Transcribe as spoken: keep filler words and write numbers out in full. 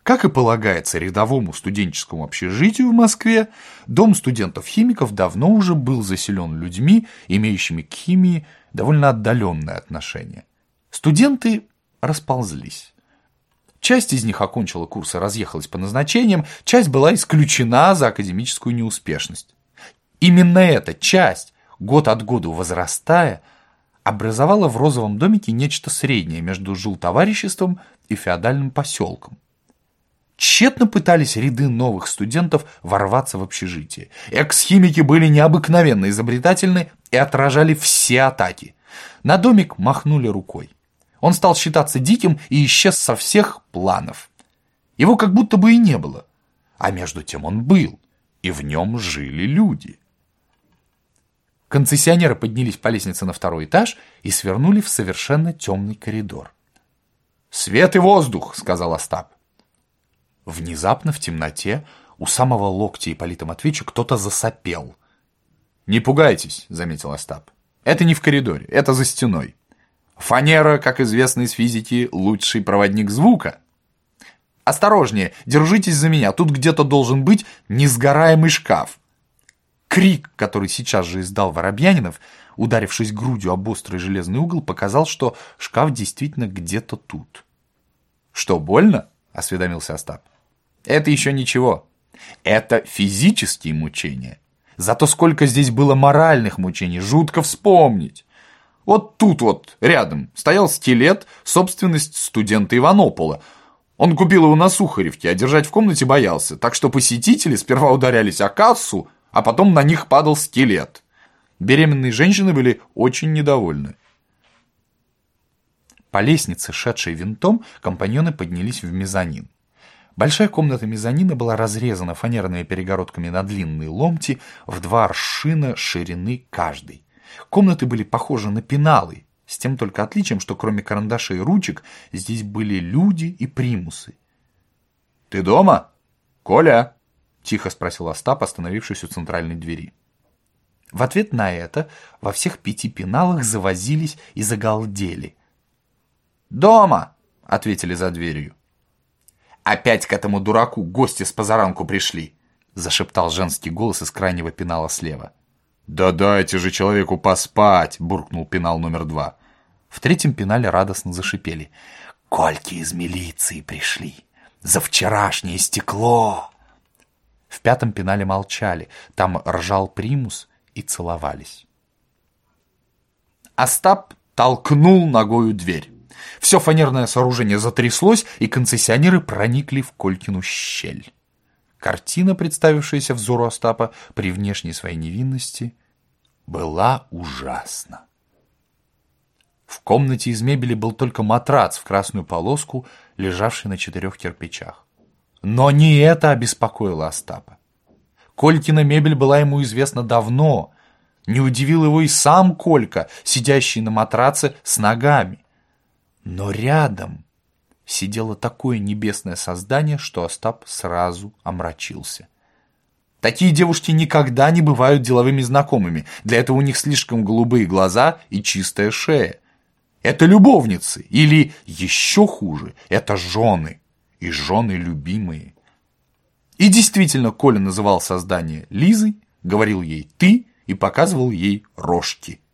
Как и полагается рядовому студенческому общежитию в Москве, дом студентов-химиков давно уже был заселен людьми, имеющими к химии довольно отдаленное отношение. Студенты расползлись. Часть из них окончила курс и разъехалась по назначениям, часть была исключена за академическую неуспешность. Именно эта часть, год от года возрастая, образовала в розовом домике нечто среднее между жилтовариществом и феодальным поселком. Тщетно пытались ряды новых студентов ворваться в общежитие. Экс-химики были необыкновенно изобретательны и отражали все атаки. На домик махнули рукой. Он стал считаться диким и исчез со всех планов. Его как будто бы и не было. А между тем он был, и в нем жили люди. Концессионеры поднялись по лестнице на второй этаж и свернули в совершенно темный коридор. «Свет и воздух!» — сказал Остап. Внезапно в темноте у самого локтя Ипполита Матвеевича кто-то засопел. «Не пугайтесь», — заметил Остап. «Это не в коридоре, это за стеной. Фанера, как известно из физики, лучший проводник звука. Осторожнее, держитесь за меня, тут где-то должен быть несгораемый шкаф». Крик, который сейчас же издал Воробьянинов, ударившись грудью об острый железный угол, показал, что шкаф действительно где-то тут. «Что, больно?» — осведомился Остап. «Это еще ничего. Это физические мучения. Зато сколько здесь было моральных мучений, жутко вспомнить. Вот тут вот, рядом, стоял скелет, собственность студента Иванопола. Он купил его на Сухаревке, а держать в комнате боялся, так что посетители сперва ударялись о кассу, а потом на них падал скелет. Беременные женщины были очень недовольны». По лестнице, шедшей винтом, компаньоны поднялись в мезонин. Большая комната мезонина была разрезана фанерными перегородками на длинные ломти в два аршина ширины каждой. Комнаты были похожи на пеналы, с тем только отличием, что кроме карандашей и ручек здесь были люди и примусы. «Ты дома, Коля?» — тихо спросил Остап, остановившись у центральной двери. В ответ на это во всех пяти пеналах завозились и загалдели. «Дома!» — ответили за дверью. «Опять к этому дураку гости с позаранку пришли!» — зашептал женский голос из крайнего пенала слева. «Да дайте же человеку поспать!» — буркнул пенал номер два. В третьем пенале радостно зашипели. «Кольки из милиции пришли! За вчерашнее стекло!» В пятом пенале молчали, там ржал примус и целовались. Остап толкнул ногою дверь. Все фанерное сооружение затряслось, и концессионеры проникли в Колькину щель. Картина, представившаяся взору Остапа при внешней своей невинности, была ужасна. В комнате из мебели был только матрац в красную полоску, лежавший на четырех кирпичах. Но не это обеспокоило Остапа. Колькина мебель была ему известна давно. Не удивил его и сам Колька, сидящий на матраце с ногами. Но рядом сидело такое небесное создание, что Остап сразу омрачился. Такие девушки никогда не бывают деловыми знакомыми. Для этого у них слишком голубые глаза и чистая шея. Это любовницы, или еще хуже, это жены, и жены любимые. И действительно, Коля называл создание Лизой, говорил ей «ты» и показывал ей рожки.